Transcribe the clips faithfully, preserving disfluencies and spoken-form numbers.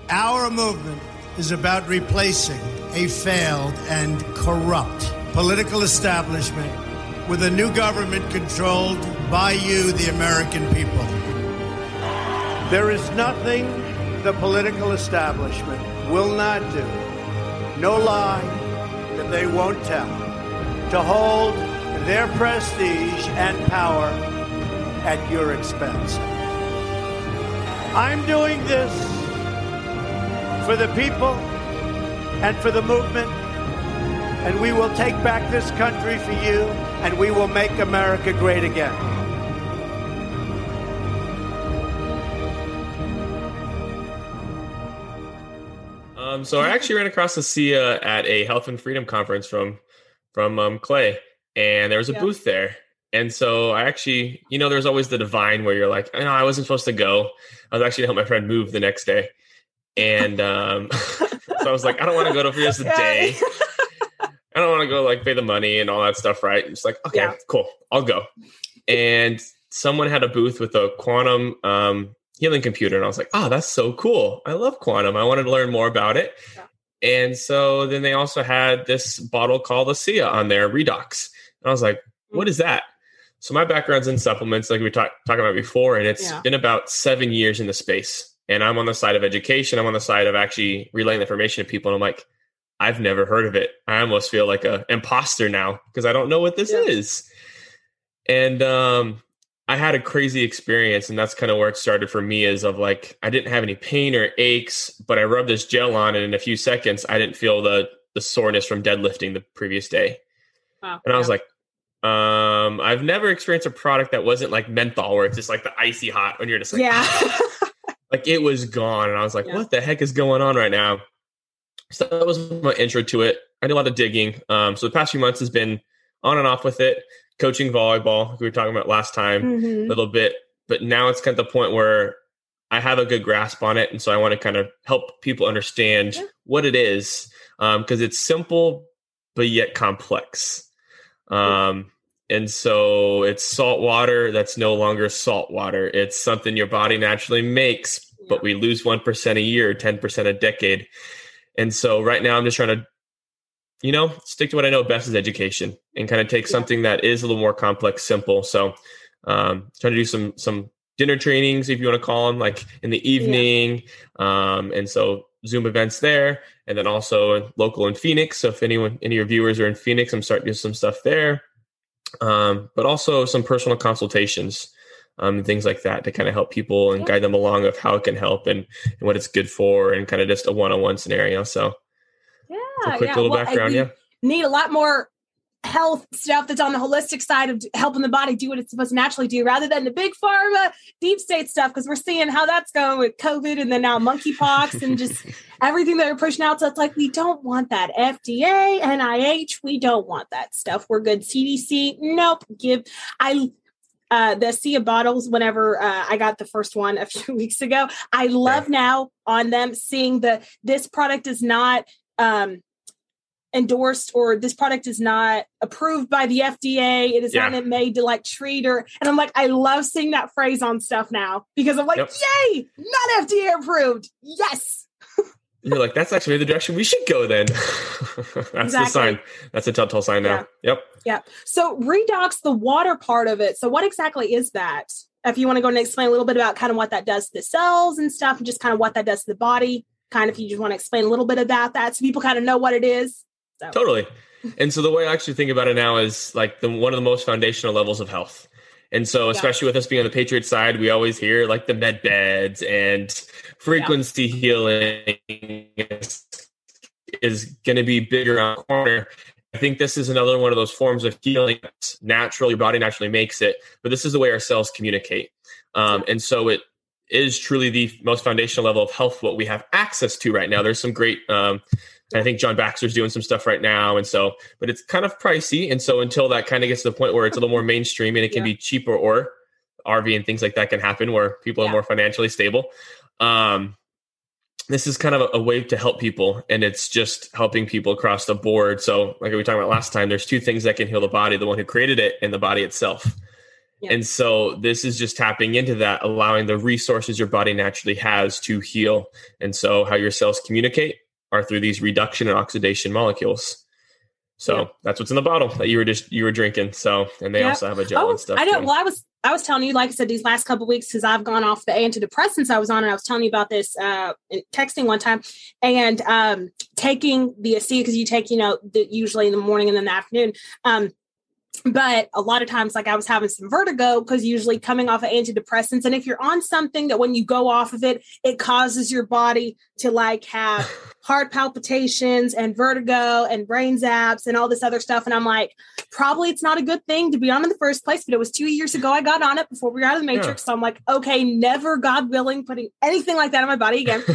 Our movement is about replacing a failed and corrupt political establishment with a new government controlled by you, the American people. There is nothing the political establishment will not do, no lie that they won't tell, to hold their prestige and power at your expense. I'm doing this for the people and for the movement, and we will take back this country for you, and we will make America great again. Um, so I actually ran across Asia at a Health and Freedom conference from from um, Clay, and there was a yeah. booth there. And so I actually, you know, there's always the divine where you're like, oh, no, I wasn't supposed to go. I was actually to help my friend move the next day. And um, so I was like, I don't want to go to for just a day. I don't want to go like pay the money and all that stuff, right? It's like, okay, yeah. cool, I'll go. And someone had a booth with a quantum um, healing computer. And I was like, oh, that's so cool. I love quantum. I wanted to learn more about it. Yeah. And so then they also had this bottle called Acia on there, Redox. And I was like, what is that? So my background's in supplements, like we talked talking about before, and it's yeah. been about seven years in the space. And I'm on the side of education. I'm on the side of actually relaying the information to people. And I'm like, I've never heard of it. I almost feel like an imposter now because I don't know what this yeah. is. And um, I had a crazy experience, and that's kind of where it started for me. Is of like I didn't have any pain or aches, but I rubbed this gel on, and in a few seconds, I didn't feel the the soreness from deadlifting the previous day. Wow. And I was like, um, I've never experienced a product that wasn't like menthol, where it's just like the icy hot when you're just like, yeah, like it was gone. And I was like, yeah. what the heck is going on right now? So that was my intro to it. I did a lot of digging. Um, so the past few months has been on and off with it, coaching volleyball, like we were talking about last time mm-hmm. a little bit, but now it's kind of the point where I have a good grasp on it. And so I want to kind of help people understand yeah. what it is. Um, cause it's simple, but yet complex. Um, and so it's salt water that's no longer salt water. It's something your body naturally makes, yeah. but we lose one percent a year, ten percent a decade. And so right now I'm just trying to, you know, stick to what I know best is education and kind of take yeah. something that is a little more complex, simple. So, um, trying to do some, some dinner trainings, if you want to call them, like in the evening. Yeah. Um, and so Zoom events there, and then also local in Phoenix. So if anyone, any of your viewers are in Phoenix, I'm starting to do some stuff there. Um, but also some personal consultations, um, and things like that to kind of help people and yeah. guide them along of how it can help and, and what it's good for, and kind of just a one-on-one scenario. So yeah, a quick yeah. little well, background. Yeah. Need a lot more health stuff that's on the holistic side of helping the body do what it's supposed to naturally do, rather than the big pharma, deep state stuff. Because we're seeing how that's going with COVID, and then now monkeypox, and just everything that they're pushing out. So it's like, we don't want that. F D A, N I H, we don't want that stuff. We're good. C D C, nope. Give I uh, the Acia bottles. Whenever uh, I got the first one a few weeks ago, I love yeah. now on them seeing that this product is not. Um, endorsed, or this product is not approved by the F D A. It is yeah. not made to like treat or, and I'm like, I love seeing that phrase on stuff now because I'm like, yep. yay, not F D A approved. Yes. You're like, that's actually the direction we should go then. That's exactly. the sign. That's a telltale sign now. Yeah. Yep. Yeah. So Redox, the water part of it. So what exactly is that? If you want to go and explain a little bit about kind of what that does to the cells and stuff, and just kind of what that does to the body, kind of, if you just want to explain a little bit about that so people kind of know what it is. So. Totally. And so the way I actually think about it now is like the one of the most foundational levels of health. And so especially yeah. with us being on the Patriot side, we always hear like the med beds and frequency yeah. healing is, is going to be bigger on the corner. I think this is another one of those forms of healing that's natural. Your body naturally makes it, but this is the way our cells communicate. Um, yeah. And so it is truly the most foundational level of health, what we have access to right now. There's some great, um, I think John Baxter's doing some stuff right now. And so, but it's kind of pricey. And so until that kind of gets to the point where it's a little more mainstream and it can yeah. be cheaper, or R V and things like that can happen where people yeah. are more financially stable. Um, this is kind of a, a way to help people, and it's just helping people across the board. So like we were talking about last time, there's two things that can heal the body: the one who created it and the body itself. Yeah. And so this is just tapping into that, allowing the resources your body naturally has to heal. And so how your cells communicate are through these reduction and oxidation molecules. So yeah. that's what's in the bottle that you were just you were drinking. So and they yep. also have a gel oh, and stuff. I know. Too. Well, I was I was telling you, like I said, these last couple of weeks because I've gone off the antidepressants I was on, and I was telling you about this uh, texting one time, and um, taking the ASEA because you take you know the, usually in the morning and then the afternoon. Um, But a lot of times, like I was having some vertigo because usually coming off of antidepressants. And if you're on something that when you go off of it, it causes your body to like have heart palpitations and vertigo and brain zaps and all this other stuff. And I'm like, probably it's not a good thing to be on in the first place. But it was two years ago I got on it before we were out of the Matrix. Yeah. So I'm like, okay, never, God willing, putting anything like that in my body again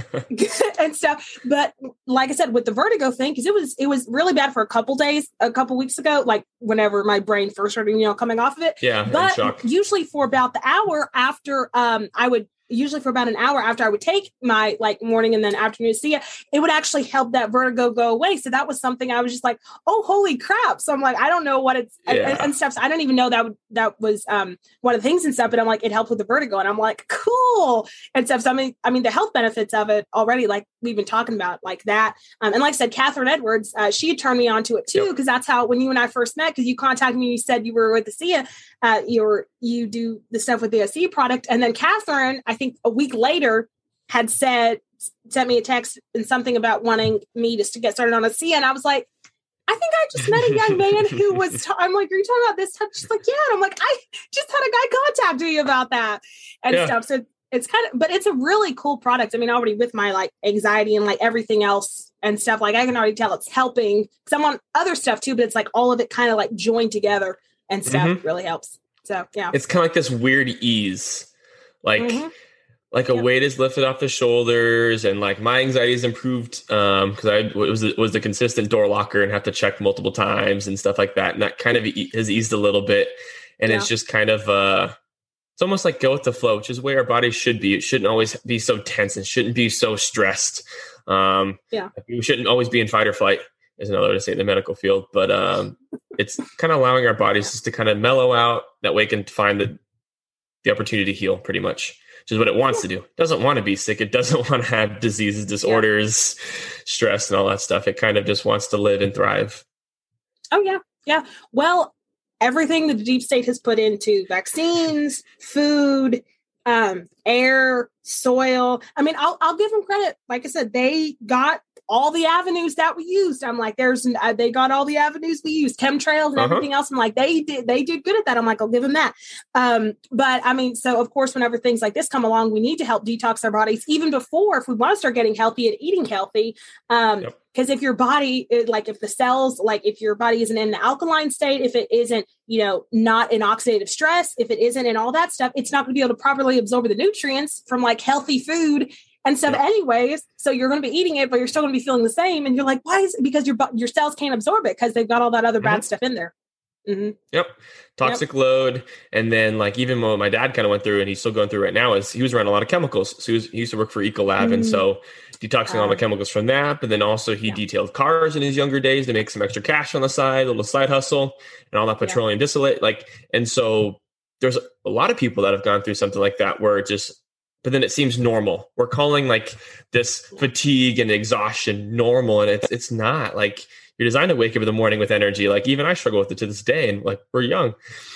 and stuff. But like I said, with the vertigo thing, because it was it was really bad for a couple days, a couple weeks ago, like whenever my brain first started, you know, coming off of it. Yeah. But usually for about the hour after um, I would usually for about an hour after I would take my like morning and then afternoon ASEA, it would actually help that vertigo go away. So that was something I was just like, oh, holy crap. So I'm like, I don't know what it's yeah. and, and stuff. So I don't even know that would, that was um, one of the things and stuff, but I'm like, it helped with the vertigo. And I'm like, cool. And stuff. So I mean, I mean, the health benefits of it already, like we've been talking about like that. Um, and like I said, Catherine Edwards, uh, she had turned me on to it too. Yep. Cause that's how, when you and I first met, cause you contacted me, and you said you were with ASEA, uh, you were, you do the stuff with the ASEA product. And then Catherine, I think a week later, had said, sent me a text and something about wanting me just to get started on ASEA. And I was like, I think I just met a young man who was, ta- I'm like, are you talking about this? She's like, yeah. And I'm like, I just had a guy contact me about that and yeah. stuff. So it's kind of, but it's a really cool product. I mean, already with my like anxiety and like everything else and stuff, like I can already tell it's helping because I'm on other stuff too, but it's like all of it kind of like joined together and stuff mm-hmm. really helps. So yeah. It's kind of like this weird ease, like, mm-hmm. like a yep. weight is lifted off the shoulders, and like my anxiety is improved um because I it was it was the consistent door locker and have to check multiple times and stuff like that, and that kind of e- has eased a little bit, and yeah. it's just kind of uh it's almost like go with the flow, which is where our body should be. It shouldn't always be so tense and shouldn't be so stressed. Um, yeah, we shouldn't always be in fight or flight, is another way to say it in the medical field. But um, it's kind of allowing our bodies just to kind of mellow out. That way, it can find the the opportunity to heal, pretty much. Which is what it wants to do. It doesn't want to be sick. It doesn't want to have diseases, disorders, yeah. stress, and all that stuff. It kind of just wants to live and thrive. Oh, yeah. Yeah. Well, everything that the deep state has put into vaccines, food, um, air, soil. I mean, I'll, I'll give them credit. Like I said, they got all the avenues that we used. I'm like, there's, uh, they got all the avenues we used, chemtrails and uh-huh. everything else. I'm like, they did, they did good at that. I'm like, I'll give them that. Um, but I mean, so of course, whenever things like this come along, we need to help detox our bodies even before, if we want to start getting healthy and eating healthy. Um, yep. Because if your body, like if the cells, like if your body isn't in the alkaline state, if it isn't, you know, not in oxidative stress, if it isn't in all that stuff, it's not going to be able to properly absorb the nutrients from like healthy food and stuff yeah. anyways. So you're going to be eating it, but you're still going to be feeling the same. And you're like, why is it? Because your your cells can't absorb it because they've got all that other mm-hmm. bad stuff in there. Mm-hmm. Yep. Toxic yep. load. And then like, even what my dad kind of went through and he's still going through right now is he was around a lot of chemicals. So he, was, he used to work for Ecolab. Mm-hmm. And so detoxing uh, all the chemicals from that. But then also he yeah. detailed cars in his younger days to make some extra cash on the side, a little side hustle and all that petroleum yeah. distillate. Like, and so there's a lot of people that have gone through something like that where it just, but then it seems normal. We're calling like this fatigue and exhaustion normal. And it's, it's not. Like, you're designed to wake up in the morning with energy. Like even I struggle with it to this day, and like we're young.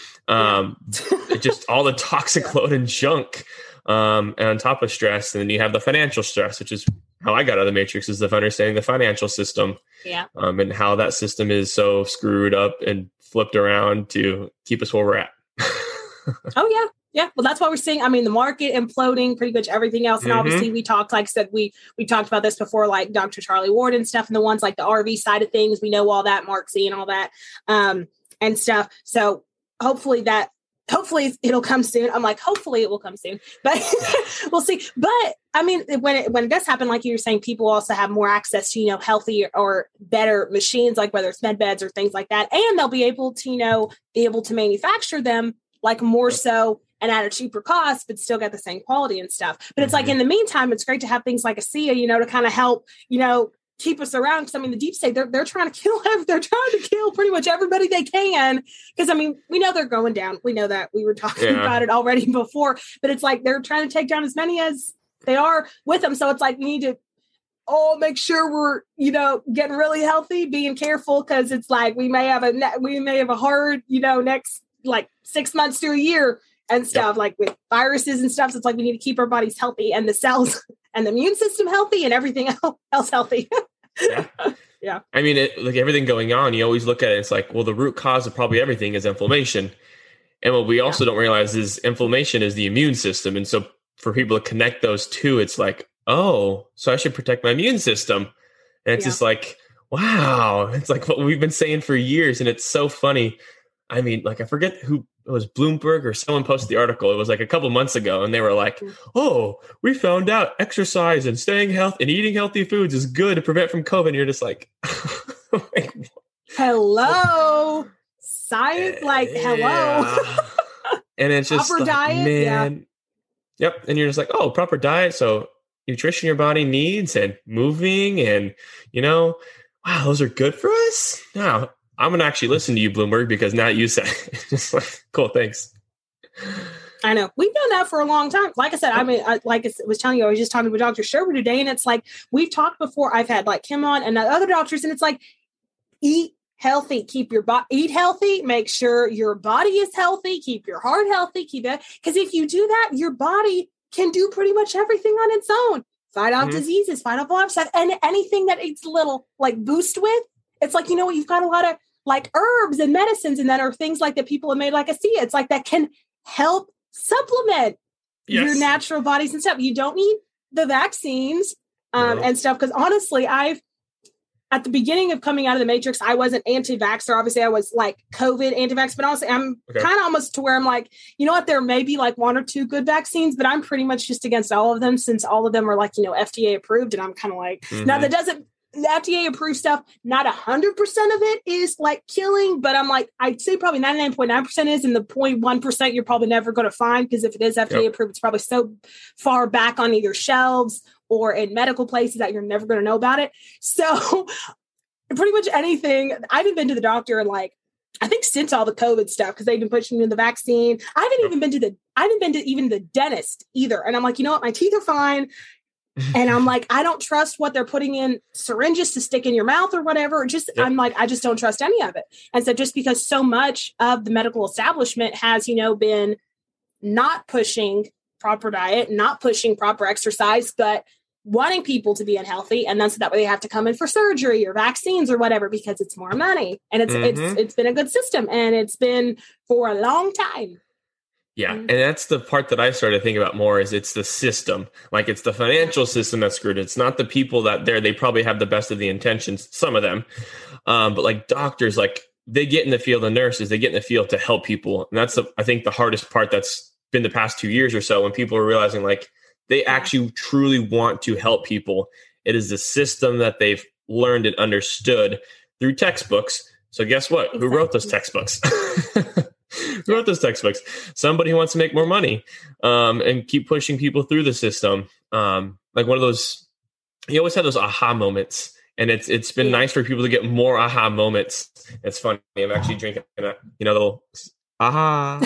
Um, it just all the toxic load and junk, um, and on top of stress, and then you have the financial stress, which is how I got out of the Matrix, is of understanding the financial system, yeah, um, and how that system is so screwed up and flipped around to keep us where we're at. Oh yeah. Yeah, well, that's what we're seeing. I mean, the market imploding, pretty much everything else. And mm-hmm. obviously we talked, like I said, we we talked about this before, like Doctor Charlie Ward and stuff, and the ones like the R V side of things. We know all that, Mark Z and all that um, and stuff. So hopefully that, hopefully it'll come soon. I'm like, hopefully it will come soon, but we'll see. But I mean, when it, when it does happen, like you were saying, people also have more access to, you know, healthy or better machines, like whether it's med beds or things like that. And they'll be able to, you know, be able to manufacture them like more so and at a cheaper cost, but still get the same quality and stuff. But it's mm-hmm. like, in the meantime, it's great to have things like ASEA, you know, to kind of help, you know, keep us around. Because I mean, the deep state, they're, they're trying to kill, they're trying to kill pretty much everybody they can. Because I mean, we know they're going down. We know that we were talking yeah. about it already before, but it's like, they're trying to take down as many as they are with them. So it's like, we need to all make sure we're, you know, getting really healthy, being careful. Cause it's like, we may have a, we may have a hard, you know, next like six months to a year and stuff yep. like with viruses and stuff. So it's like, we need to keep our bodies healthy and the cells and the immune system healthy and everything else healthy. yeah. Yeah. I mean, it, like everything going on, you always look at it. It's like, well, the root cause of probably everything is inflammation. And what we also yeah. don't realize is inflammation is the immune system. And so for people to connect those two, it's like, oh, so I should protect my immune system. And it's yeah. just like, wow. It's like what we've been saying for years. And it's so funny. I mean, like, I forget who it was, Bloomberg or someone posted the article. It was like a couple months ago. And they were like, oh, we found out exercise and staying healthy and eating healthy foods is good to prevent from COVID. And you're just like, like hello, science, like, hello. Yeah. And it's just proper like, diet. Man. Yeah. Yep. And you're just like, oh, proper diet. So nutrition your body needs and moving and, you know, wow, those are good for us. Now, I'm going to actually listen to you, Bloomberg, because now you said it. Just like, cool, thanks. I know. We've done that for a long time. Like I said, I mean, I, like I was telling you, I was just talking to Doctor Sherwood today, and it's like, we've talked before. I've had like him on and other doctors, and it's like, eat healthy, keep your body, eat healthy, make sure your body is healthy, keep your heart healthy, keep it. Because if you do that, your body can do pretty much everything on its own. Fight off mm-hmm. diseases, fight off a lot of stuff, and anything that it's a little like boost with. It's like, you know what, you've got a lot of like herbs and medicines and that are things like that people have made like a sea. It's like that can help supplement yes. your natural bodies and stuff. You don't need the vaccines um, no. and stuff. Because honestly, I've, at the beginning of coming out of the Matrix, I wasn't anti-vaxxer. Obviously, I was like COVID anti-vax, but honestly, I'm okay. kind of almost to where I'm like, you know what, there may be like one or two good vaccines, but I'm pretty much just against all of them since all of them are like, you know, F D A approved. And I'm kind of like, mm-hmm. now that doesn't, the F D A approved stuff, not a hundred percent of it is like killing, but I'm like, I'd say probably ninety-nine point nine percent is, and the zero point one percent you're probably never going to find, because if it is F D A yep. approved, it's probably so far back on either shelves or in medical places that you're never going to know about it. So pretty much anything. I haven't been to the doctor in like, I think since all the COVID stuff, because they've been pushing me in the vaccine. I haven't even been to the, I haven't been to even the dentist either. And I'm like, you know what? My teeth are fine. And I'm like, I don't trust what they're putting in syringes to stick in your mouth or whatever. Just, yep. I'm like, I just don't trust any of it. And so just because so much of the medical establishment has, you know, been not pushing proper diet, not pushing proper exercise, but wanting people to be unhealthy. And then so that way they have to come in for surgery or vaccines or whatever, because it's more money. And it's, mm-hmm. it's, it's been a good system, and it's been for a long time. Yeah. And that's the part that I started thinking about more, is it's the system. Like, it's the financial system that's screwed. It's not the people that there, they probably have the best of the intentions, some of them. Um, but like doctors, like they get in the field, the nurses, they get in the field to help people. And that's, the, I think, the hardest part that's been the past two years or so, when people are realizing like they actually truly want to help people. It is the system that they've learned and understood through textbooks. So guess what? Exactly. Who wrote those textbooks? Who wrote those textbooks? Somebody who wants to make more money um, and keep pushing people through the system. Um, like one of those, you always have those aha moments, and it's it's been yeah. nice for people to get more aha moments. It's funny. I'm actually drinking a, you know, little aha.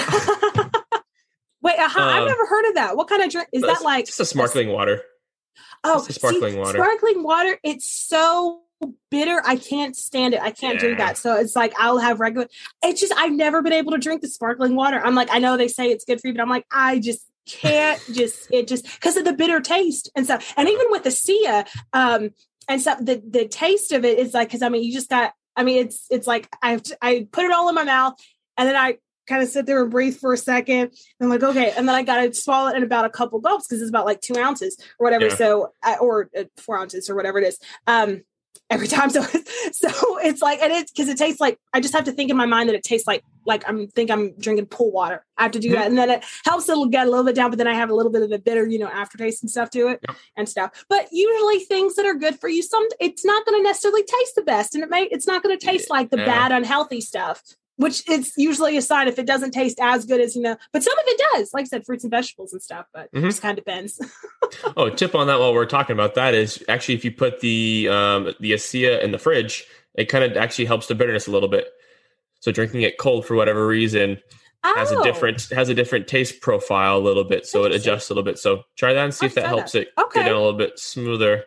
Wait, aha! Um, I've never heard of that. What kind of drink is that? Like just a sparkling water. Oh, just a sparkling see, water. Sparkling water. It's so bitter. I can't stand it. I can't yeah. drink that. So it's like, I'll have regular. It's just, I've never been able to drink the sparkling water. I'm like, I know they say it's good for you, but I'm like, I just can't just, it just, because of the bitter taste and stuff. And even with the Sia um, and stuff, the, the taste of it is like, because I mean, you just got, I mean, it's, it's like, I have to, I put it all in my mouth, and then I kind of sit there and breathe for a second. And I'm like, okay. And then I got to swallow it in about a couple gulps, because it's about like two ounces or whatever. Yeah. So, or uh, four ounces or whatever it is. Um, every time. So, so it's like, and it's because it tastes like, I just have to think in my mind that it tastes like, like I'm think I'm drinking pool water. I have to do mm-hmm. that. And then it helps it'll get a little bit down, but then I have a little bit of the bitter, you know, aftertaste and stuff to it yep. and stuff. But usually things that are good for you, some, it's not going to necessarily taste the best. And it may, it's not going to taste like the yeah. bad, unhealthy stuff. which it's usually a sign if it doesn't taste as good as, you know, but some of it does, like I said, fruits and vegetables and stuff, but mm-hmm. it just kind of depends. Oh, tip on that while we're talking about that is actually if you put the um, the ASEA in the fridge, it kind of actually helps the bitterness a little bit. So drinking it cold for whatever reason oh. has a different has a different taste profile a little bit, so it adjusts a little bit. So try that and see I'll if that helps that. it okay. get down a little bit smoother.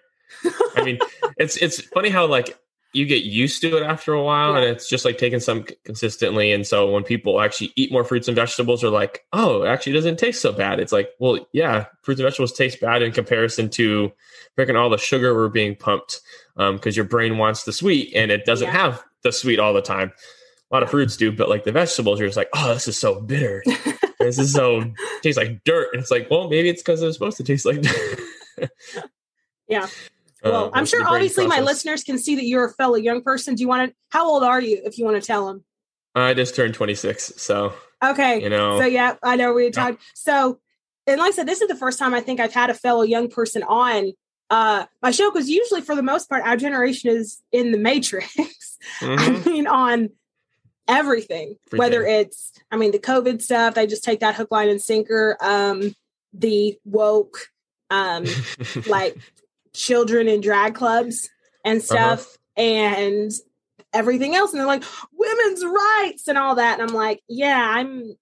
I mean, it's it's funny how like you get used to it after a while, yeah. and it's just like taking some consistently. And so when people actually eat more fruits and vegetables, they're like, "Oh, it actually doesn't taste so bad." It's like, well, yeah, fruits and vegetables taste bad in comparison to freaking all the sugar we're being pumped because um, your brain wants the sweet, and it doesn't yeah. have the sweet all the time. A lot of fruits do, but like the vegetables, you're just like, "Oh, this is so bitter. This is so tastes like dirt." And it's like, well, maybe it's because it's supposed to taste like dirt. Yeah. Well, uh, I'm sure obviously process. my listeners can see that you're a fellow young person. Do you want to, how old are you if you want to tell them? I just turned twenty-six. So, okay. You know, so yeah, I know we talked. Yeah. So, and like I said, this is the first time I think I've had a fellow young person on uh, my show. Cause usually for the most part, our generation is in the matrix. Mm-hmm. I mean, on everything, Everything, whether it's, I mean, the COVID stuff, they just take that hook, line and sinker. Um, the woke, um, like, children in drag clubs and stuff uh-huh. and everything else. And they're like, women's rights and all that. And I'm like, yeah, I'm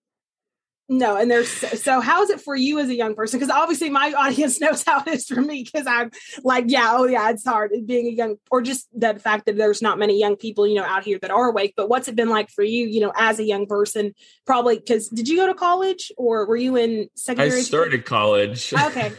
no. And there's, so how is it for you as a young person? Because obviously my audience knows how it is for me because I'm like, yeah, oh yeah, it's hard being a young, or just the fact that there's not many young people, you know, out here that are awake. But what's it been like for you, you know, as a young person? Probably because did you go to college or were you in secondary? I started education? college. Okay.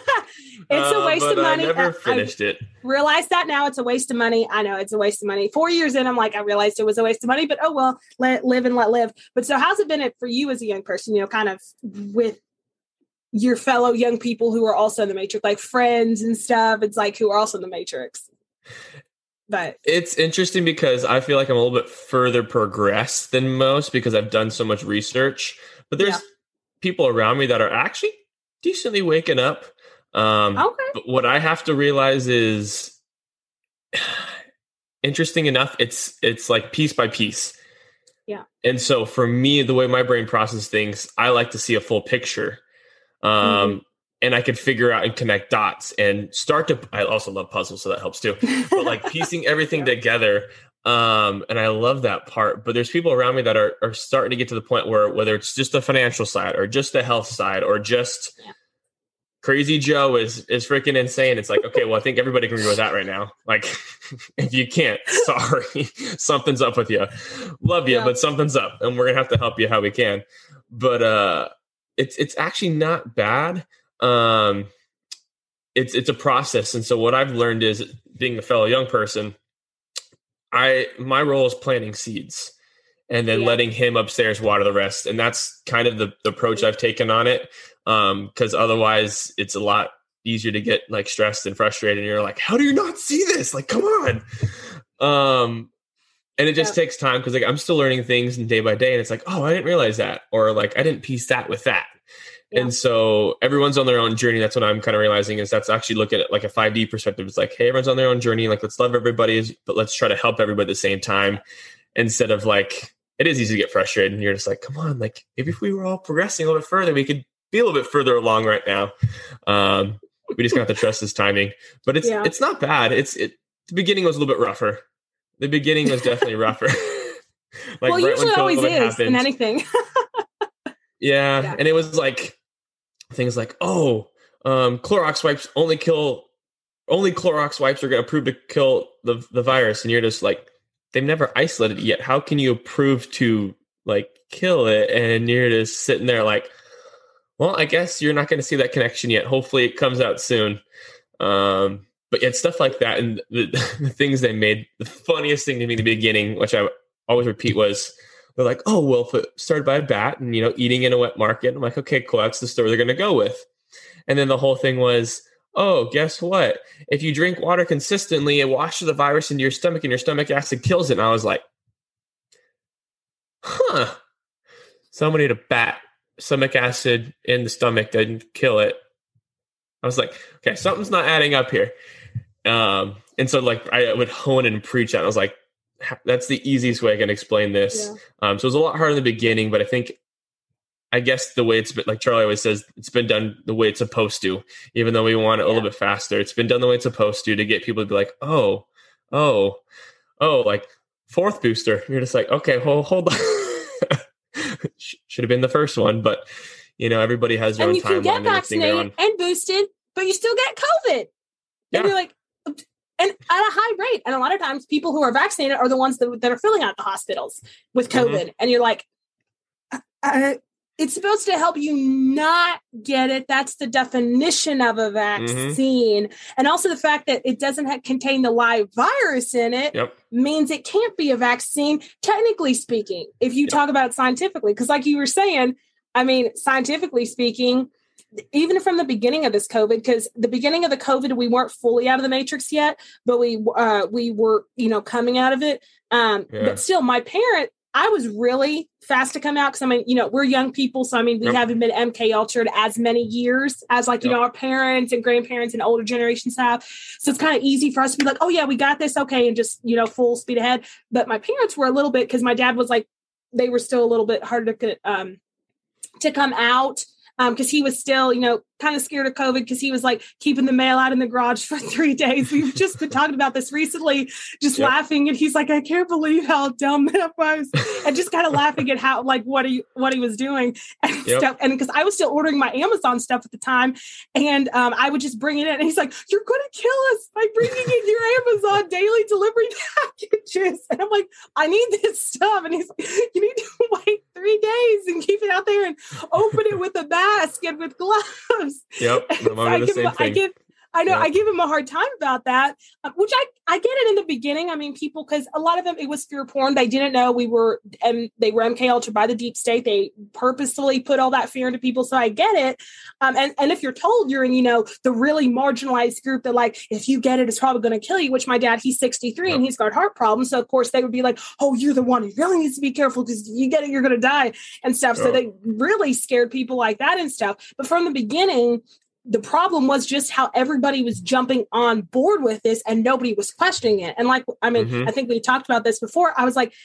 It's a waste uh, of money. I never finished I it. Realize that now it's a waste of money. I know it's a waste of money. Four years in, I'm like, I realized it was a waste of money, but oh, well, let live and let live. But so how's it been for you as a young person, you know, kind of with your fellow young people who are also in the matrix, like friends and stuff. It's like, who are also in the matrix. But it's interesting because I feel like I'm a little bit further progressed than most because I've done so much research, but there's yeah. people around me that are actually decently waking up. Um, okay. But what I have to realize is, interesting enough, it's it's like piece by piece. Yeah. And so for me, the way my brain processes things, I like to see a full picture, um, mm-hmm. and I could figure out and connect dots and start to. I also love puzzles, so that helps too. But like piecing everything yeah. together, um, and I love that part. But there's people around me that are are starting to get to the point where whether it's just the financial side or just the health side or just yeah. Crazy Joe is is freaking insane. It's like, okay, well, I think everybody can agree with that right now. Like, if you can't, sorry, something's up with you. Love you, yeah. but something's up, and we're gonna have to help you how we can. But uh, it's it's actually not bad. Um, it's it's a process, and so what I've learned is being a fellow young person. I my role is planting seeds, and then yeah. letting him upstairs water the rest, and that's kind of the, the approach I've taken on it. Um, because otherwise it's a lot easier to get like stressed and frustrated. And you're like, how do you not see this? Like, come on. Um, and it just yeah. takes time because like I'm still learning things day by day. And it's like, oh, I didn't realize that. Or like, I didn't piece that with that. Yeah. And so everyone's on their own journey. That's what I'm kind of realizing is that's actually looking at like a five D perspective. It's like, hey, everyone's on their own journey. Like, let's love everybody, but let's try to help everybody at the same time instead of like, it is easy to get frustrated. And you're just like, come on, like maybe if we were all progressing a little bit further, we could be a little bit further along right now. Um, we just got to trust this timing, but it's yeah. it's not bad. It's it. The beginning was a little bit rougher. The beginning was definitely rougher. Like well, right usually when always is happened, in anything. yeah. yeah, and it was like things like, oh, um, Clorox wipes only kill. Only Clorox wipes are going to prove to kill the the virus, and you're just like, they've never isolated it yet. How can you prove to like kill it? And you're just sitting there like, well, I guess you're not going to see that connection yet. Hopefully it comes out soon. Um, but yet stuff like that and the, the things they made, the funniest thing to me in the beginning, which I always repeat was, they're like, oh, well, if it started by a bat and, you know, eating in a wet market, I'm like, okay, cool. That's the story they're going to go with. And then the whole thing was, oh, guess what? If you drink water consistently, it washes the virus into your stomach and your stomach acid kills it. And I was like, huh, somebody ate a bat. Stomach acid in the stomach didn't kill it. I was like, okay, something's not adding up here. Um, and so like I would hone and preach that. I was like, that's the easiest way I can explain this. Yeah. Um, so it was a lot harder in the beginning, but I think, I guess the way it's been, like Charlie always says, it's been done the way it's supposed to, even though we want it yeah. a little bit faster. It's been done the way it's supposed to, to get people to be like, oh, oh, oh, like fourth booster. You're just like, okay, well, hold on. Should have been the first one, but you know, everybody has their and own you can timeline get and vaccinated and boosted, but you still get COVID. Yeah. And you're like, and at a high rate. And a lot of times people who are vaccinated are the ones that, that are filling out the hospitals with COVID. Mm-hmm. And you're like, uh, it's supposed to help you not get it. That's the definition of a vaccine. Mm-hmm. And also the fact that it doesn't have, contain the live virus in it yep. means it can't be a vaccine, technically speaking, if you yep. talk about it scientifically. Because like you were saying, I mean, scientifically speaking, even from the beginning of this COVID, because the beginning of the COVID, we weren't fully out of the matrix yet, but we uh, we were, you know, coming out of it. Um, yeah. But still, my parent, I was really fast to come out because, I mean, you know, we're young people. So, I mean, we yep. haven't been M K ultured as many years as like, you yep. know, our parents and grandparents and older generations have. So it's kind of easy for us to be like, oh, yeah, we got this. Okay. And just, you know, full speed ahead. But my parents were a little bit, because my dad was like, they were still a little bit harder to, um, to come out. Um, because he was still, you know, kind of scared of COVID because he was like keeping the mail out in the garage for three days. We've just been talking about this recently, just yep. laughing. And he's like, I can't believe how dumb that was. And just kind of laughing at how, like, what he, what he was doing and yep. stuff. And because I was still ordering my Amazon stuff at the time. And um, I would just bring it in. And he's like, you're going to kill us by bringing in your Amazon daily delivery packages. And I'm like, I need this stuff. And he's like, you need to wait three days and keep it out there and open it with a mask and with gloves. Yep, I'm so I, the give same him, thing. I give, I know, yep. I give him a hard time about that, uh, which I, I get it in the beginning. I mean, people, because a lot of them, it was fear porn. They didn't know we were, and they were M K ultra by the deep state. They purposefully put all that fear into people. So I get it. Um, and, and if you're told you're in, you know, the really marginalized group that like, if you get it, it's probably going to kill you, which my dad, he's sixty-three yep. and he's got heart problems. So of course they would be like, oh, you're the one who really needs to be careful because you get it, you're going to die and stuff. Yep. So they really scared people like that and stuff. But from the beginning, the problem was just how everybody was jumping on board with this and nobody was questioning it. And like, I mean, mm-hmm. I think we talked about this before. I was like,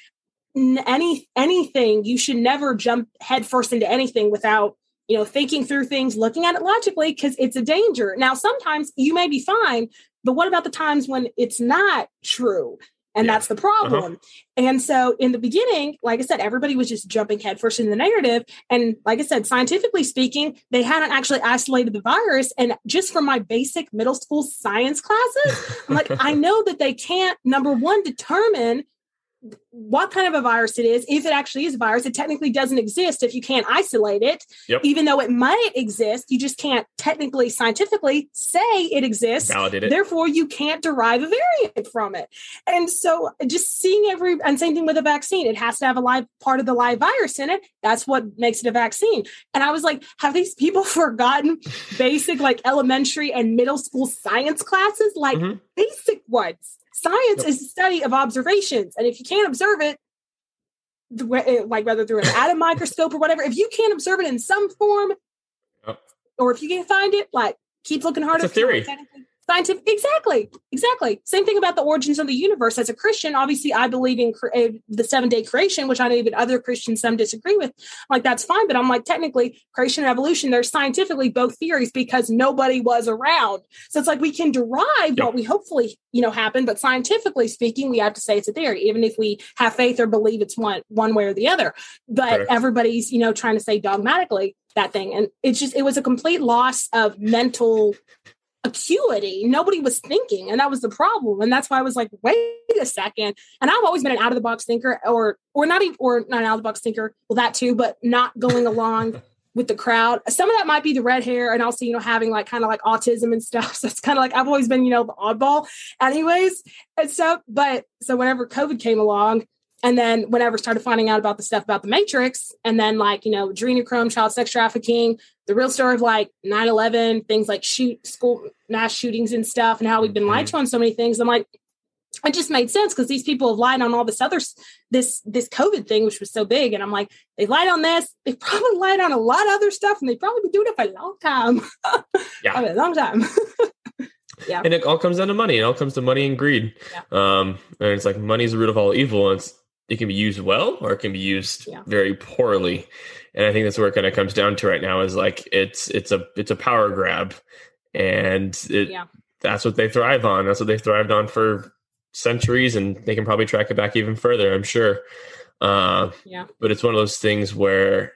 any, anything, you should never jump headfirst into anything without, you know, thinking through things, looking at it logically, because it's a danger. Now, sometimes you may be fine, but what about the times when it's not true? And yeah. that's the problem. Uh-huh. And so in the beginning, like I said, everybody was just jumping headfirst in the narrative. And like I said, scientifically speaking, they hadn't actually isolated the virus. And just from my basic middle school science classes, I'm like, I know that they can't, number one, determine what kind of a virus it is. If it actually is a virus, it technically doesn't exist if you can't isolate it. Yep. Even though it might exist, you just can't technically, scientifically say it exists. Validate it. Therefore, you can't derive a variant from it. And so just seeing every, and same thing with a vaccine, it has to have a live part of the live virus in it. That's what makes it a vaccine. And I was like, have these people forgotten basic, like elementary and middle school science classes? Like mm-hmm. basic ones. Science yep. is the study of observations. And if you can't observe it, like whether through an atom microscope or whatever, if you can't observe it in some form, yep. or if you can't find it, like keep looking harder. It's a theory. Scientific, exactly, exactly. Same thing about the origins of the universe. As a Christian, obviously, I believe in cre- the seven-day creation, which I know even other Christians, some disagree with. I'm like, that's fine, but I'm like, technically, creation and evolution, they're scientifically both theories because nobody was around. So it's like we can derive yep. what we hopefully, you know, happen, but scientifically speaking, we have to say it's a theory, even if we have faith or believe it's one one way or the other. But Correct. Everybody's, you know, trying to say dogmatically that thing, and it's just it was a complete loss of mental acuity. Nobody was thinking, and that was the problem. And that's why I was like, wait a second. And I've always been an out of the box thinker, or or not even or not an out of the box thinker. Well, that too, but not going along with the crowd. Some of that might be the red hair, and also, you know, having like kind of like autism and stuff. So it's kind of like I've always been, you know, the oddball, anyways. And so, but so whenever COVID came along, and then whenever started finding out about the stuff about the Matrix, and then like, you know, adrenochrome, child sex trafficking, the real story of like nine eleven, things like shoot school mass shootings and stuff, and how we've been lied to on so many things. I'm like, it just made sense because these people have lied on all this other, this, this COVID thing, which was so big. And I'm like, they lied on this. They probably lied on a lot of other stuff, and they've probably been doing it for a long time. Yeah. I mean, a long time. Yeah. And it all comes down to money. It all comes to money and greed. Yeah. Um, and it's like money is the root of all evil. And it's, it can be used well or it can be used yeah. very poorly. And I think that's where it kind of comes down to right now is like it's it's a it's a power grab. And it, yeah. that's what they thrive on. That's what they thrived on for centuries, and they can probably track it back even further, I'm sure. Uh, yeah. But it's one of those things where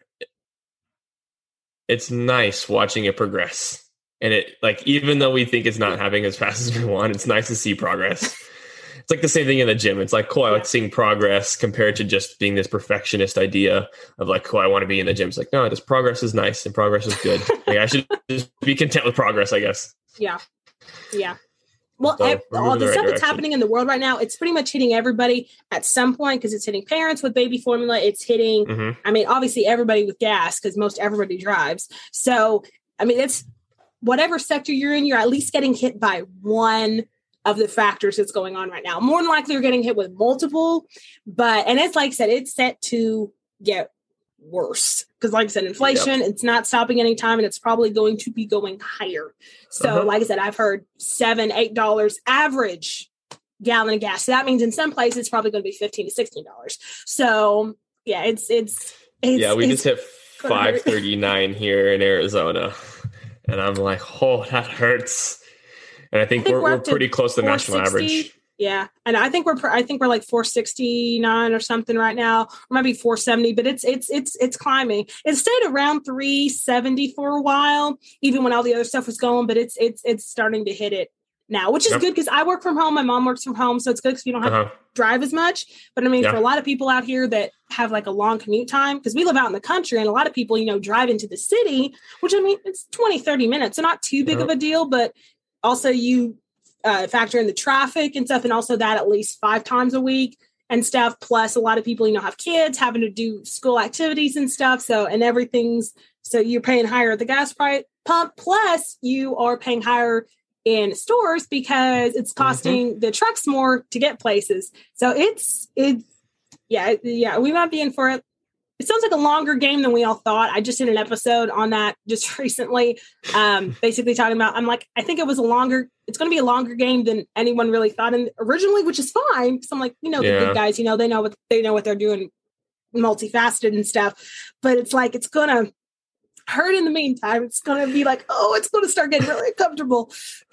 it's nice watching it progress. And it, like, even though we think it's not happening as fast as we want, it's nice to see progress. It's like the same thing in the gym. It's like, cool, I like seeing progress compared to just being this perfectionist idea of like, cool, I want to be in the gym. It's like, no, this progress is nice and progress is good. Like, I should just be content with progress, I guess. Yeah. Yeah. Well, So, ev- all the the right stuff that's direction. happening in the world right now, it's pretty much hitting everybody at some point because it's hitting parents with baby formula. It's hitting, Mhm. I mean, obviously everybody with gas because most everybody drives. So, I mean, it's whatever sector you're in, you're at least getting hit by one of the factors that's going on right now. More than likely, you're getting hit with multiple. But, and it's like I said, it's set to get worse because, like I said, inflation, Yep. it's not stopping anytime, and it's probably going to be going higher. So, Uh-huh. like I said, I've heard seven, eight dollars average gallon of gas. So that means in some places it's probably going to be fifteen to sixteen dollars. So, yeah, it's it's, it's Yeah, we it's, just hit five thirty-nine here in Arizona. And I'm like, oh, that hurts. And I think, I think we're, we're we're up to pretty close to the national four sixty. average. Yeah, and I think we're pr- I think we're like four sixty-nine or something right now, or maybe four seventy. But it's it's it's it's climbing. It stayed around three seventy for a while, even when all the other stuff was going. But it's it's it's starting to hit it now, which is Yep. good because I work from home. My mom works from home, so it's good because we don't have Uh-huh. to drive as much. But I mean, Yeah. for a lot of people out here that have like a long commute time, because we live out in the country, and a lot of people, you know, drive into the city, which I mean, it's twenty, thirty minutes, so not too big Yep. of a deal. But also you uh, factor in the traffic and stuff, and also that at least five times a week and stuff. Plus, a lot of people, you know, have kids having to do school activities and stuff. So, and everything's so you're paying higher at the gas price pump. Plus, you are paying higher in stores because it's costing mm-hmm. the trucks more to get places. So it's it's yeah yeah we might be in for it. It sounds like a longer game than we all thought. I just did an episode on that just recently, um, basically talking about, I'm like, I think it was a longer, it's going to be a longer game than anyone really thought in originally, which is fine. Cause I'm like, you know, the Yeah. good guys, you know, they know what they know what they're doing, multifaceted and stuff, but it's like, it's going to hurt in the meantime. It's going to be like, oh, it's going to start getting really uncomfortable.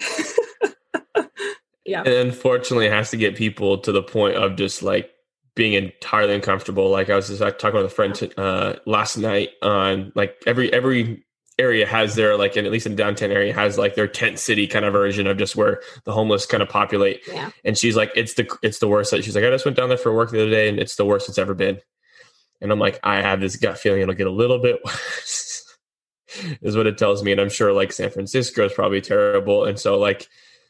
Yeah. And unfortunately, it has to get people to the point of just like being entirely uncomfortable. Like I was just like, talking with a friend to, uh, last night on like every every area has their like, in, at least in the downtown area, has like their tent city kind of version of just where the homeless kind of populate. Yeah. And she's like, it's the it's the worst. She's like, I just went down there for work the other day, and it's the worst it's ever been. And I'm like, I have this gut feeling it'll get a little bit worse, is what it tells me. And I'm sure like San Francisco is probably terrible. And so like.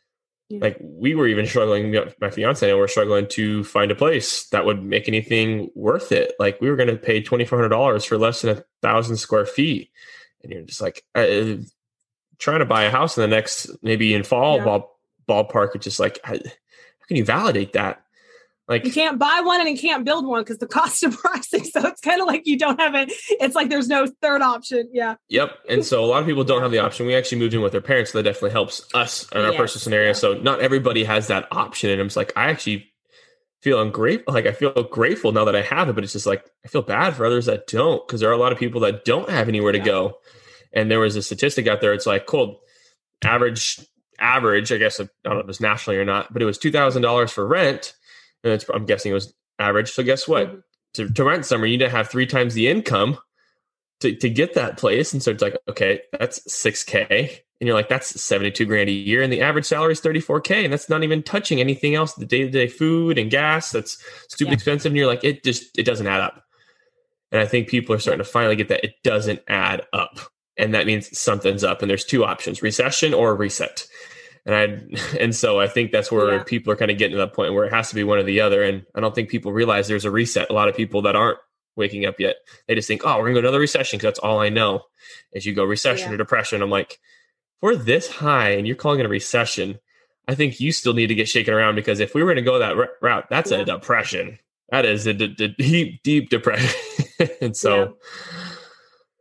Like we were even struggling, my fiance and I were struggling to find a place that would make anything worth it. Like we were going to pay twenty-four hundred dollars for less than a thousand square feet. And you're just like uh, trying to buy a house in the next, maybe in fall yeah. ball, ballpark. It's just like, how can you validate that? Like you can't buy one and you can't build one because the cost of pricing. So it's kind of like you don't have it. It's like there's no third option. Yeah. Yep. And so a lot of people don't have the option. We actually moved in with their parents. So that definitely helps us in our yes. personal scenario. Yeah. So not everybody has that option. And I'm just like, I actually feel ungrateful. Like I feel grateful now that I have it, but it's just like, I feel bad for others that don't, because there are a lot of people that don't have anywhere to yeah. go. And there was a statistic out there. It's like, cool, average, average, I guess, I don't know if it's nationally or not, but it was two thousand dollars for rent. And it's, I'm guessing it was average. So guess what? Mm-hmm. To, to rent somewhere, you need to have three times the income to, to get that place. And so it's like, okay, that's six K. And you're like, that's seventy-two grand a year. And the average salary is thirty-four K. And that's not even touching anything else, the day-to-day food and gas. That's stupid yeah. expensive. And you're like, it just, it doesn't add up. And I think people are starting to finally get that it doesn't add up. And that means something's up. And there's two options, recession or reset. And I, and so I think that's where yeah. people are kind of getting to that point where it has to be one or the other. And I don't think people realize there's a reset. A lot of people that aren't waking up yet, they just think, oh, we're gonna go another recession because that's all I know. As you go recession yeah. or depression, I'm like, if we're this high and you're calling it a recession, I think you still need to get shaken around, because if we were to go that r- route, that's yeah. a depression. That is a d- d- deep, deep depression. And so. Yeah.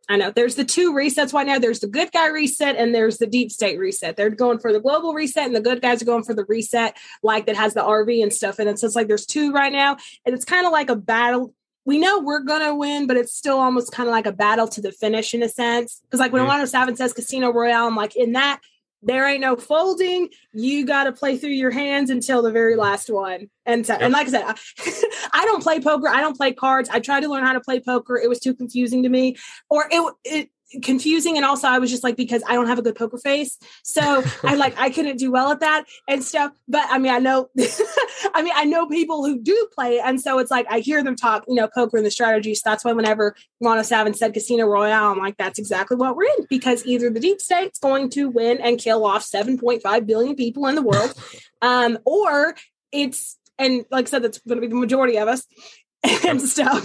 I know there's the two resets right now. There's the good guy reset and there's the deep state reset. They're going for the global reset and the good guys are going for the reset, like that has the R V and stuff in it. So it's like there's two right now. And it's kind of like a battle. We know we're going to win, but it's still almost kind of like a battle to the finish in a sense. Because like when Mm-hmm. one oh seven says Casino Royale, I'm like, in that, there ain't no folding. You got to play through your hands until the very last one. And so, Yep. and like I said, I, I don't play poker. I don't play cards. I tried to learn how to play poker. It was too confusing to me, or it, it confusing. And also I was just like, because I don't have a good poker face. So I like, I couldn't do well at that and stuff. But I mean, I know, I mean, I know people who do play. And so it's like, I hear them talk, you know, poker and the strategies. So that's why whenever one oh seven said Casino Royale, I'm like, that's exactly what we're in, because either the deep state's going to win and kill off seven point five billion people in the world. um, or it's, and like I said, that's going to be the majority of us. And stuff,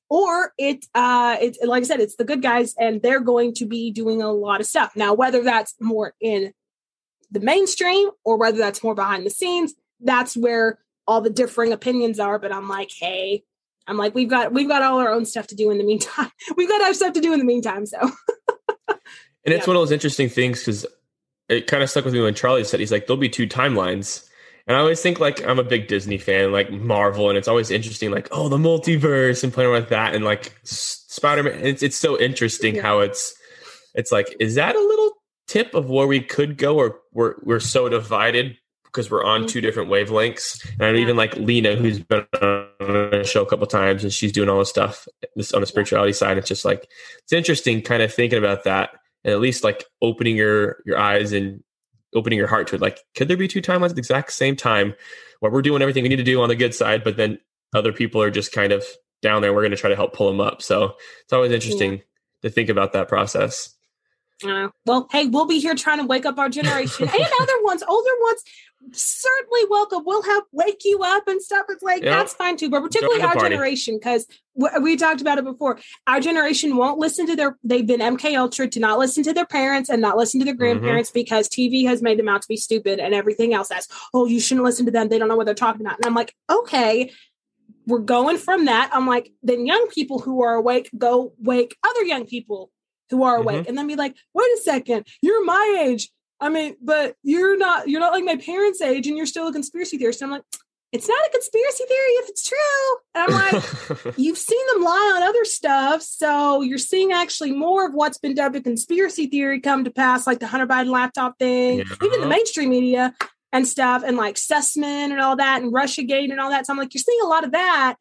or it, uh, it's like I said, it's the good guys, and they're going to be doing a lot of stuff. Now, whether that's more in the mainstream or whether that's more behind the scenes, that's where all the differing opinions are. But I'm like, hey, I'm like, we've got we've got all our own stuff to do in the meantime. We've got our stuff to do in the meantime. So, and it's yeah. one of those interesting things because it kind of stuck with me when Charlie said, he's like, there'll be two timelines. And I always think, like, I'm a big Disney fan, like Marvel, and it's always interesting, like, oh, the multiverse and playing with that, and like Spider-Man. It's it's so interesting Yeah. how it's it's like, is that a little tip of where we could go, or we're we're so divided because we're on Mm-hmm. two different wavelengths? And I Yeah. even like Lena, who's been on the show a couple of times, and she's doing all this stuff this on the spirituality side. It's just like, it's interesting, kind of thinking about that, and at least like opening your your eyes and opening your heart to it. Like, could there be two timelines at the exact same time where we're doing everything we need to do on the good side, but then other people are just kind of down there? We're going to try to help pull them up. So it's always interesting Yeah. to think about that process. Uh, well, hey, we'll be here trying to wake up our generation and other ones, older ones. Certainly welcome. We'll help wake you up and stuff. It's like, Yeah. that's fine too, but particularly Join the our party. generation, because w- we talked about it before. Our generation won't listen to their, they've been M K Ultra to not listen to their parents and not listen to their grandparents Mm-hmm. because T V has made them out to be stupid, and everything else has, oh, you shouldn't listen to them. They don't know what they're talking about. And I'm like, okay, we're going from that. I'm like, then young people who are awake, go wake other young people who are awake, Mhm. and then be like, wait a second, you're my age. I mean, but you're not, you're not like my parents' age, and you're still a conspiracy theorist. And I'm like, it's not a conspiracy theory if it's true. And I'm like, you've seen them lie on other stuff. So you're seeing actually more of what's been dubbed a conspiracy theory come to pass, like the Hunter Biden laptop thing, Yeah. even the mainstream media and stuff, and like Sussman and all that, and Russiagate and all that. So I'm like, you're seeing a lot of that.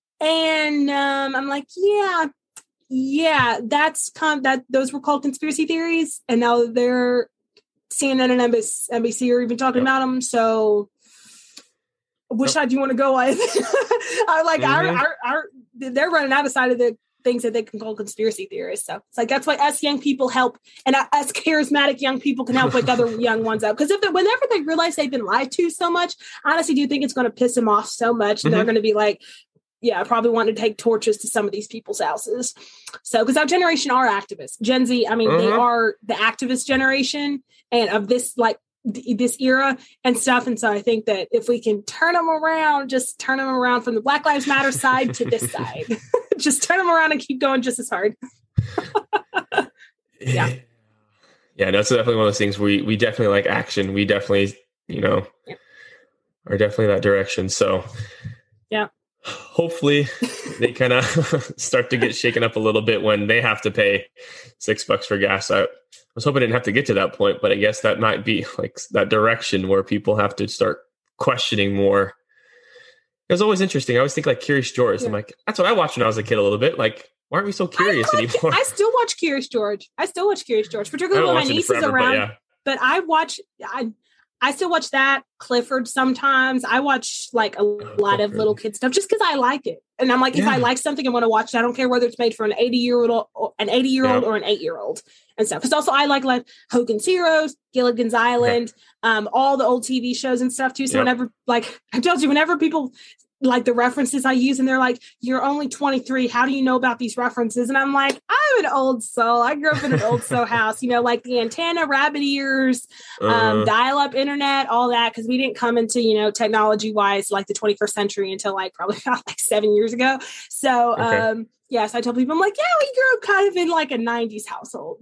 And um, I'm like, yeah, yeah, that's con- that. Those were called conspiracy theories, and now they're C N N and N B C are even talking Yep. about them. So, which Yep. side do you want to go with? I like our, Mhm. our our they're running out of side of the things that they can call conspiracy theorists. So it's like that's why us young people help, and us charismatic young people can help wake other young ones up. Because if they, whenever they realize they've been lied to so much, I honestly do think it's going to piss them off so much, and Mhm. they're going to be like, yeah, I probably want to take torches to some of these people's houses. So, because our generation are activists. Gen Z, I mean, they Mhm. are the activist generation and of this, like, th- this era and stuff. And so I think that if we can turn them around, just turn them around from the Black Lives Matter side to this side, just turn them around and keep going just as hard. Yeah. Yeah, no, it's definitely one of those things we we definitely like action. We definitely, you know, Yeah. are definitely that direction. So Yeah. hopefully they kind of start to get shaken up a little bit when they have to pay six bucks for gas. I was hoping I didn't have to get to that point, but I guess that might be like that direction where people have to start questioning more. It was always interesting. I always think like Curious George. Yeah. I'm like, that's what I watched when I was a kid a little bit. Like, why aren't we so curious I, like, anymore? I still watch Curious George. I still watch Curious George, I particularly haven't when my watched it in niece is forever, but around. yeah. But I watch, I, I still watch that, Clifford sometimes. I watch like a lot of Clifford. little kid stuff just because I like it. And I'm like, if I Yeah. like something, I want to watch it. I don't care whether it's made for an eighty year old, an eighty year old, Yeah. or an eight year old and stuff. Because also I like like Hogan's Heroes, Gilligan's Island, um, all the old T V shows and stuff too. So Yep. whenever, like I told you, whenever people like the references I use, and they're like, you're only twenty-three. How do you know about these references? And I'm like, I'm an old soul. I grew up in an old soul house, you know, like the antenna, rabbit ears, um, Uh, dial-up internet, all that. Cause we didn't come into, you know, technology wise, like the twenty-first century until like probably about like seven years ago. So, Okay. um, Yes, I tell people, I'm like, yeah, we grew up kind of in like a nineties household.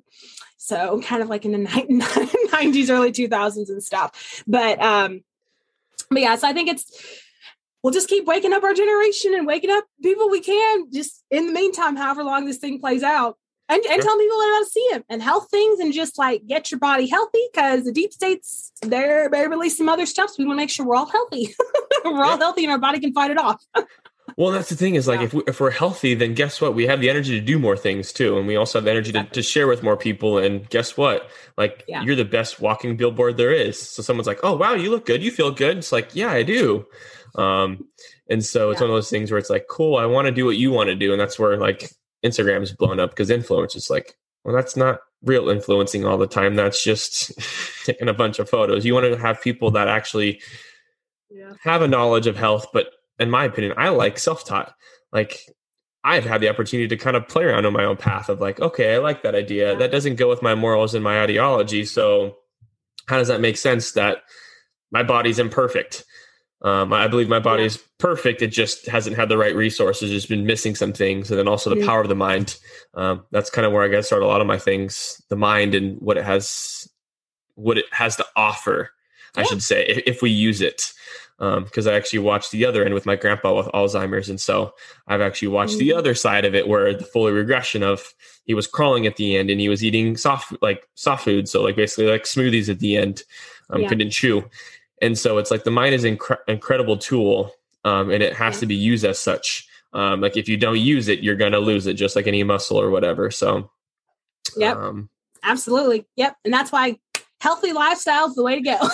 So kind of like in the nineties, early two thousands and stuff. But, um, but yeah, so I think it's, we'll just keep waking up our generation and waking up people we can just in the meantime, however long this thing plays out. And, and tell people about to see them and health things and just like get your body healthy because the deep states, they're, they're releasing some other stuff. So we want to make sure we're all healthy. we're all yeah. healthy and our body can fight it off. Well, that's the thing is like, yeah. if, we, if we're healthy, then guess what? We have the energy to do more things too. And we also have the energy exactly. to, to share with more people. And guess what? Like yeah. you're the best walking billboard there is. So someone's like, oh, wow, you look good. You feel good. It's like, yeah, I do. Um, and so it's yeah. one of those things where it's like, cool, I want to do what you want to do. And that's where like, Instagram is blown up because influence is like, well, that's not real influencing all the time. That's just taking a bunch of photos. You want to have people that actually yeah. have a knowledge of health. But in my opinion, I like self-taught. Like I've had the opportunity to kind of play around on my own path of like, okay, I like that idea. Yeah. That doesn't go with my morals and my ideology. So how does that make sense that my body's imperfect? Um, I believe my body is perfect. It just hasn't had the right resources. It's been missing some things. And then also the mm-hmm. power of the mind. Um, that's kind of where I got to start a lot of my things, the mind and what it has, what it has to offer, yeah. I should say, if, if we use it. Um, cause I actually watched the other end with my grandpa with Alzheimer's. And so I've actually watched mm-hmm. the other side of it where the full regression of he was crawling at the end and he was eating soft, like soft food. So like basically like smoothies at the end, um, yeah. couldn't chew. And so it's like the mind is an incre- incredible tool um, and it has yeah. to be used as such. Um, like if you don't use it, you're going to lose it just like any muscle or whatever. So, yep, um, absolutely. Yep. And that's why healthy lifestyle is the way to go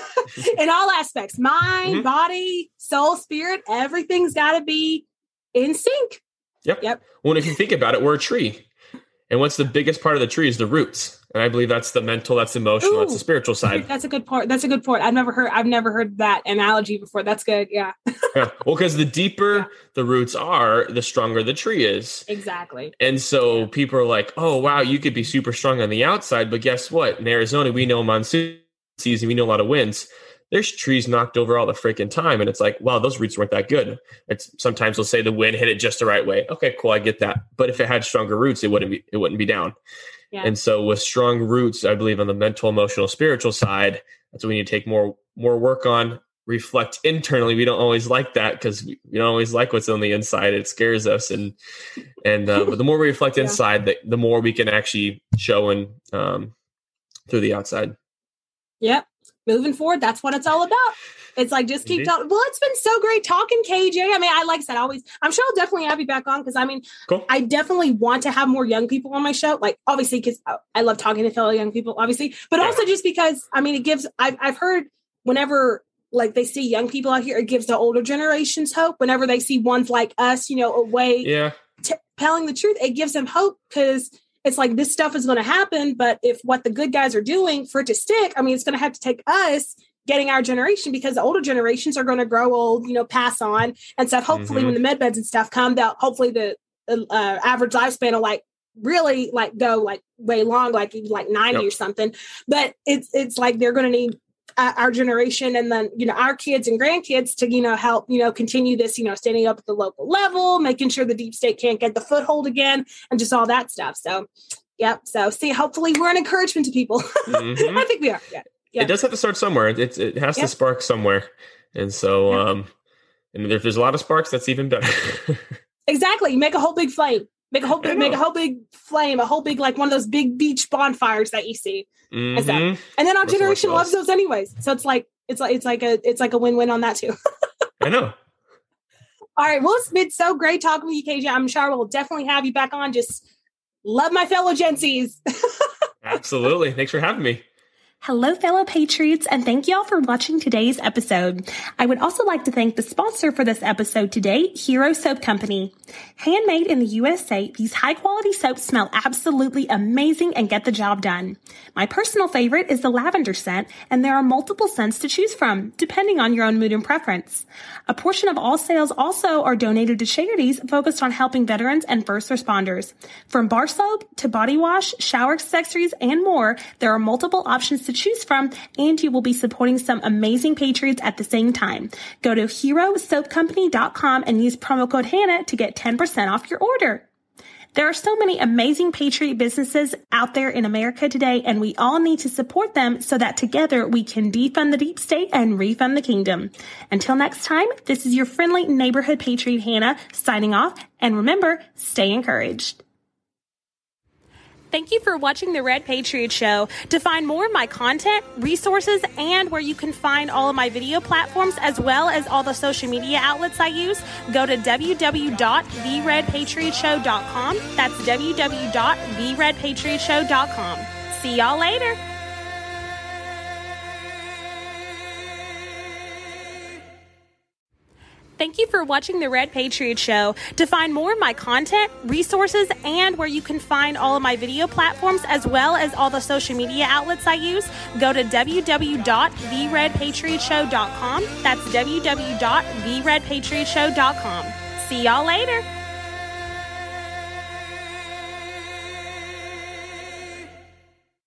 in all aspects, mind, mm-hmm. body, soul, spirit, everything's got to be in sync. Yep. Yep. Well, if you think about it, we're a tree. And what's the biggest part of the tree is the roots. And I believe that's the mental, that's the emotional, Ooh, that's the spiritual side. That's a good point. That's a good point. I've never heard, I've never heard that analogy before. That's good. Yeah. yeah. Well, because the deeper yeah. the roots are, the stronger the tree is. Exactly. And so yeah. people are like, oh, wow, you could be super strong on the outside. But guess what? In Arizona, we know monsoon season, we know a lot of winds. There's trees knocked over all the freaking time. And it's like, wow, those roots weren't that good. It's sometimes they'll say the wind hit it just the right way. Okay, cool. I get that. But if it had stronger roots, it wouldn't be, it wouldn't be down. Yeah. And so with strong roots, I believe on the mental, emotional, spiritual side, that's what we need to take more, more work on, reflect internally. We don't always like that because we don't always like what's on the inside. It scares us. And, and, uh, but the more we reflect yeah. inside, the, the more we can actually show and, um, through the outside. Yep. Moving forward, that's what it's all about. It's like, just keep talking. Well, it's been so great talking, K J. I mean, I like I said, always, I'm sure I'll definitely have you back on because I mean, cool. I definitely want to have more young people on my show. Like, obviously, because I love talking to fellow young people, obviously, but yeah. also just because, I mean, it gives, I've, I've heard whenever like they see young people out here, it gives the older generations hope. Whenever they see ones like us, you know, away yeah. t- telling the truth, it gives them hope because it's like this stuff is going to happen. But if what the good guys are doing for it to stick, I mean, it's going to have to take us getting our generation because the older generations are going to grow old, you know, pass on and stuff. Hopefully mm-hmm. when the med beds and stuff come, that hopefully the, the uh, average lifespan will like really like go like way long, like like ninety yep. or something. But it's, it's like they're going to need uh, our generation and then, you know, our kids and grandkids to, you know, help, you know, continue this, you know, standing up at the local level, making sure the deep state can't get the foothold again and just all that stuff. So, yep. So see, hopefully we're an encouragement to people. Mm-hmm. I think we are. Yeah. Yep. It does have to start somewhere. It, it has yep. to spark somewhere. And so, yep. um, and if there's a lot of sparks, that's even better. Exactly. Make a whole big flame. Make a whole big, make a whole big flame, a whole big, like one of those big beach bonfires that you see. Mm-hmm. And, stuff. And then our that's generation loves those anyways. So it's like, it's like, it's like a, it's like a win-win on that too. I know. All right. Well, it's been so great talking with you, K J. I'm sure we'll definitely have you back on. Just love my fellow Gen Zs. Absolutely. Thanks for having me. Hello, fellow Patriots, and thank y'all for watching today's episode. I would also like to thank the sponsor for this episode today, Hero Soap Company. Handmade in the U S A, these high-quality soaps smell absolutely amazing and get the job done. My personal favorite is the lavender scent, and there are multiple scents to choose from, depending on your own mood and preference. A portion of all sales also are donated to charities focused on helping veterans and first responders. From bar soap to body wash, shower accessories, and more, there are multiple options to choose from, and you will be supporting some amazing Patriots at the same time. Go to hero soap company dot com and use promo code Hannah to get ten percent off your order. There are so many amazing Patriot businesses out there in America today, and we all need to support them so that together we can defund the deep state and refund the kingdom. Until next time, this is your friendly neighborhood Patriot Hannah signing off, and remember, stay encouraged. Thank you for watching The Red Patriot Show. To find more of my content, resources, and where you can find all of my video platforms, as well as all the social media outlets I use, go to w w w dot the red patriot show dot com. That's w w w dot the red patriot show dot com. See y'all later. Thank you for watching The Red Patriot Show. To find more of my content, resources, and where you can find all of my video platforms, as well as all the social media outlets I use, go to w w w dot the red patriot show dot com. That's w w w dot the red patriot show dot com. See y'all later.